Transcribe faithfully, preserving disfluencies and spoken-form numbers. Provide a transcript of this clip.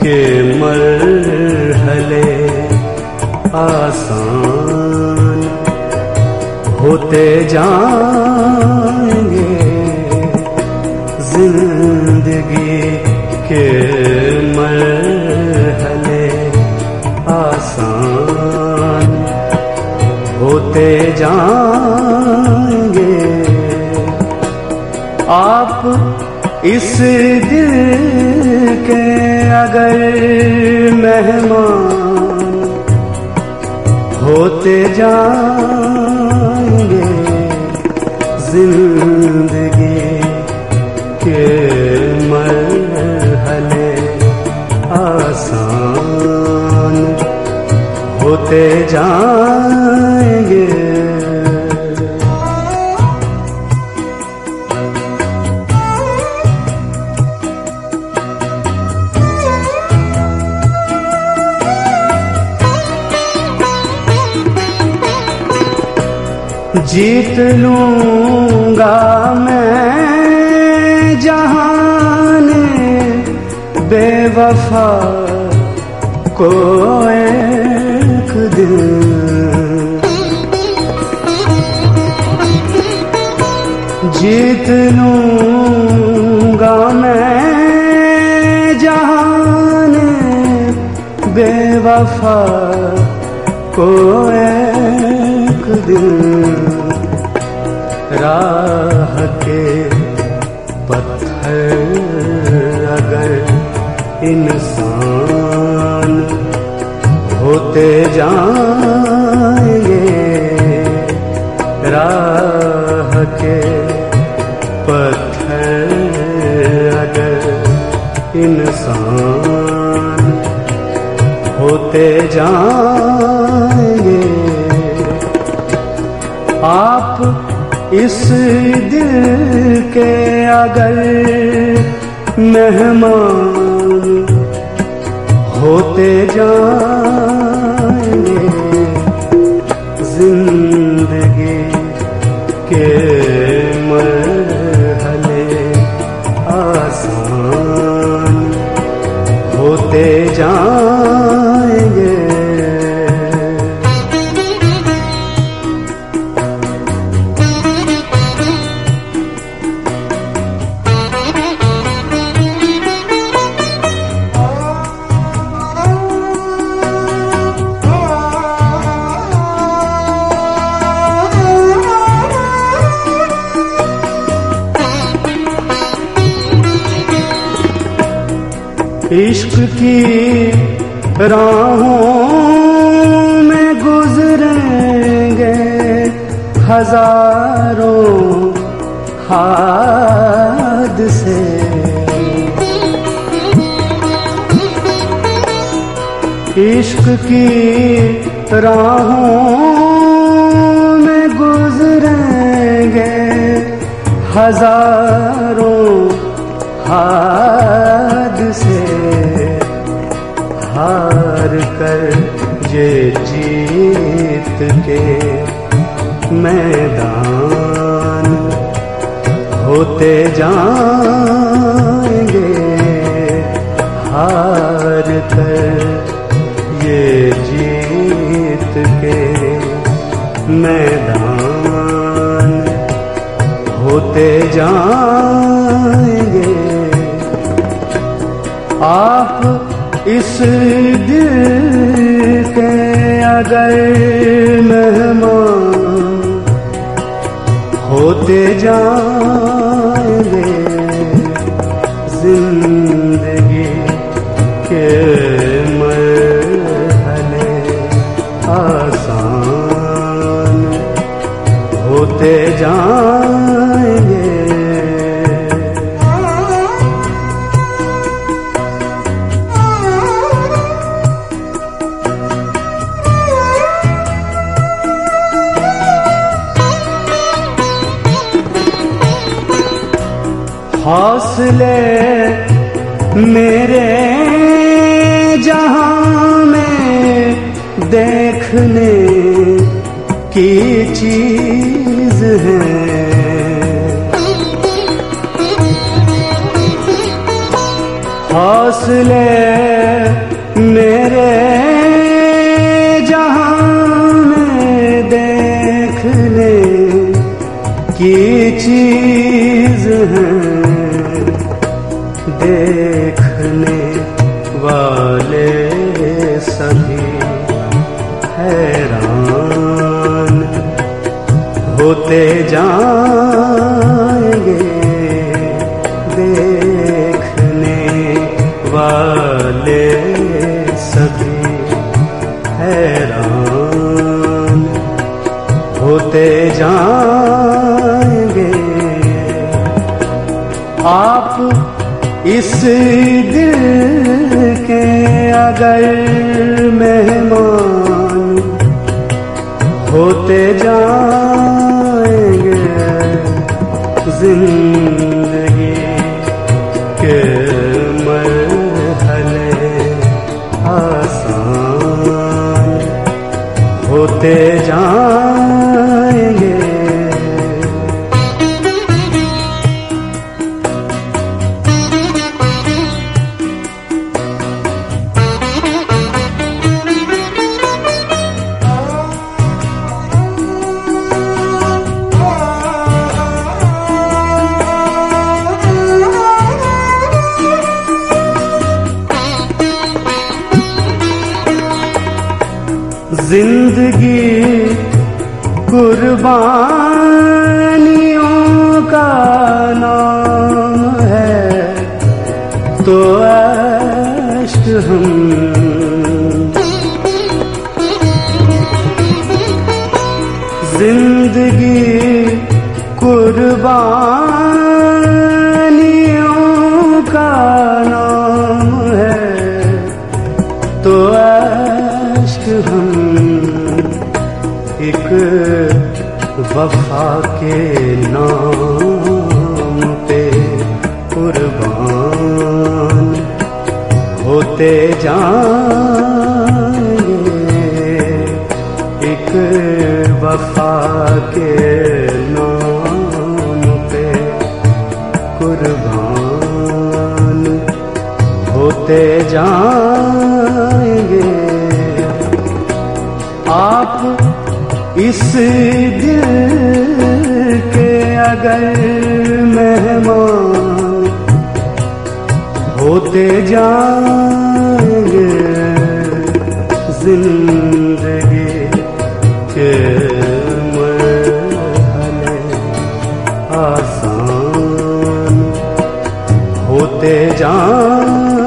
के मरहले आसान होते जाएंगे, जिंदगी के मरहले आसान होते जाएंगे। आप इस दिल के अगर मेहमान होते जाएंगे, जिंदगी के मरहले आसान होते जाएंगे। जीत लूंगा मैं जहान बेवफा को एक दिन, जीत लूंगा मैं जहान बेवफा को एक दिन। राह के पत्थर अगर इंसान होते जाएंगे, राह के पत्थर अगर इंसान होते जाएंगे। आप इस दिल के अगर मेहमान होते जाएंगे, जिंदगी के मरहले आसान होते जाएंगे। इश्क की राहों में गुजरेंगे हजारों हादसे, इश्क की राहों में गुजरेंगे हजारों हादसे। हार कर ये जीत के मैदान होते जाएंगे, हार कर ये जीत के मैदान होते जाएंगे। आप इस दिल के अगर मेहमान होते जाएंगे, जिंदगी के मरहले आसान होते जाएंगे। हौसले मेरे जहां में देखने की चीज है, हौसले मेरे जहां में देखने की चीज है, देखने वाले सभी हैरान होते जाएंगे, देखने वाले सभी हैरान होते जाएंगे। आप इस दिल के अगर मेहमान होते जाएंगे, जिंदगी के मरहले आसान होते जाएंगे। जिंदगी कुर्बानियों का नाम है, तो अश्क हम जिंदगी कुर्बानियों का नाम है, तो अश्क हम एक वफा के नाम पे कुर्बान होते जाएंगे, एक वफा के नाम पे कुर्बान होते जाएंगे। आप इस दिल के अगर मेहमान होते जाएंगे, जिंदगी के मरहले आसान होते जाएंगे।